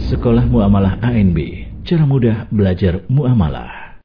Sekolah Muamalah ANB, cara mudah belajar muamalah.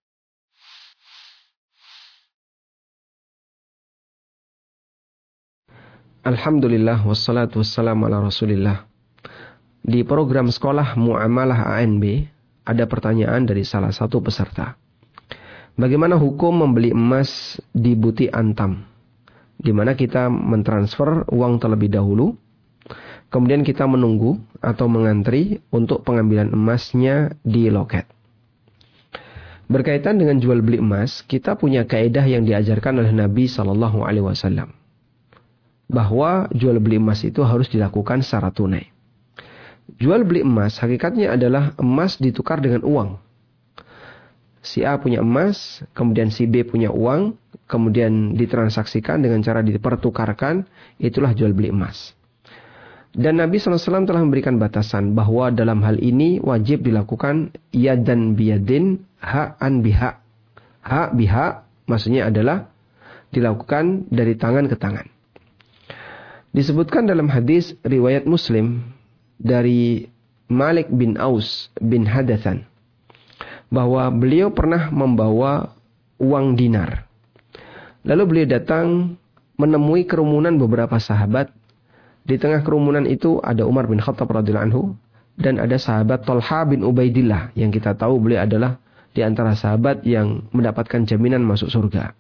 Alhamdulillah wassalatu wassalamu ala Rasulillah. Di program Sekolah Muamalah ANB ada pertanyaan dari salah satu peserta. Bagaimana hukum membeli emas di butik Antam, di mana kita mentransfer uang terlebih dahulu, kemudian kita menunggu atau mengantri untuk pengambilan emasnya di loket. Berkaitan dengan jual beli emas, kita punya kaidah yang diajarkan oleh Nabi SAW, bahwa jual beli emas itu harus dilakukan secara tunai. Jual beli emas hakikatnya adalah emas ditukar dengan uang. Si A punya emas, kemudian si B punya uang, kemudian ditransaksikan dengan cara dipertukarkan, itulah jual beli emas. Dan Nabi SAW telah memberikan batasan bahwa dalam hal ini wajib dilakukan yadan biyadin, ha'an biha. Ha' biha maksudnya adalah dilakukan dari tangan ke tangan. Disebutkan dalam hadis riwayat Muslim dari Malik bin Aus bin Hadathan, bahwa beliau pernah membawa uang dinar. Lalu beliau datang menemui kerumunan beberapa sahabat. Di tengah kerumunan itu ada Umar bin Khattab radhiyallahu anhu dan ada sahabat Thalha bin Ubaidillah yang kita tahu beliau adalah di antara sahabat yang mendapatkan jaminan masuk surga.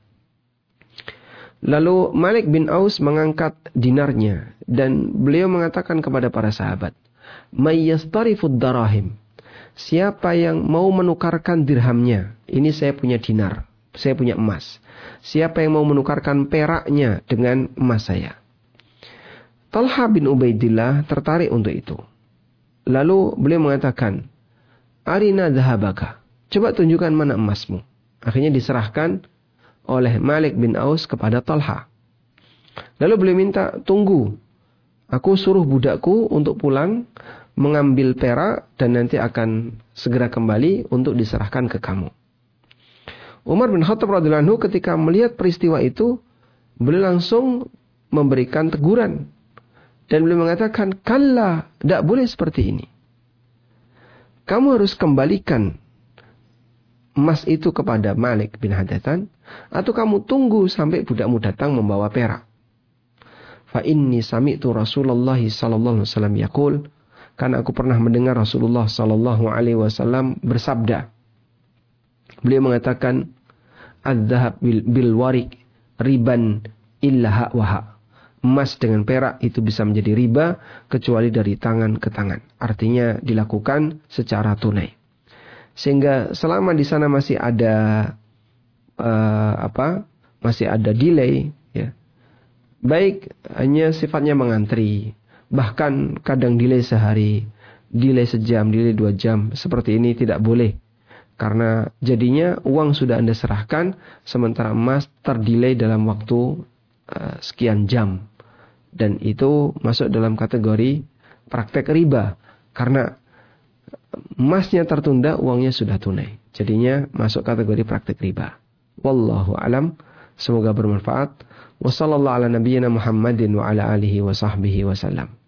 Lalu Malik bin Aus mengangkat dinarnya dan beliau mengatakan kepada para sahabat, "May yastarifud darahim." Siapa yang mau menukarkan dirhamnya? Ini saya punya dinar, saya punya emas. Siapa yang mau menukarkan peraknya dengan emas saya? Thalha bin Ubaidillah tertarik untuk itu. Lalu beliau mengatakan, "Arina dhahabaka." Coba tunjukkan mana emasmu. Akhirnya diserahkan oleh Malik bin Aus kepada Thalha. Lalu beliau minta, "Tunggu. Aku suruh budakku untuk pulang mengambil perak dan nanti akan segera kembali untuk diserahkan ke kamu." Umar bin Khattab radhiyallahu anhu ketika melihat peristiwa itu, beliau langsung memberikan teguran. Dan beliau mengatakan, "Kalla, tidak boleh seperti ini. Kamu harus kembalikan emas itu kepada Malik bin Hadathan, atau kamu tunggu sampai budakmu datang membawa perak. Fa inni sami'tu Rasulullah sallallahu alaihi wasallam yaqul." Karena aku pernah mendengar Rasulullah sallallahu alaihi wasallam bersabda. Beliau mengatakan, "Adz-dzahab bil warik riban illa ha wa ha." Emas dengan perak itu bisa menjadi riba kecuali dari tangan ke tangan. Artinya dilakukan secara tunai. Sehingga selama di sana masih ada masih ada delay, ya. Baik hanya sifatnya mengantri, bahkan kadang delay sehari, delay sejam, delay 2 jam, seperti ini tidak boleh. Karena jadinya uang sudah Anda serahkan, sementara emas terdelay dalam waktu sekian jam. Dan itu masuk dalam kategori praktek riba. Karena emasnya tertunda, uangnya sudah tunai. Jadinya masuk kategori praktek riba. Wallahu alam. Semoga bermanfaat. Wassallallahu ala nabiyyina Muhammadin wa ala alihi wa sahbihi wasallam.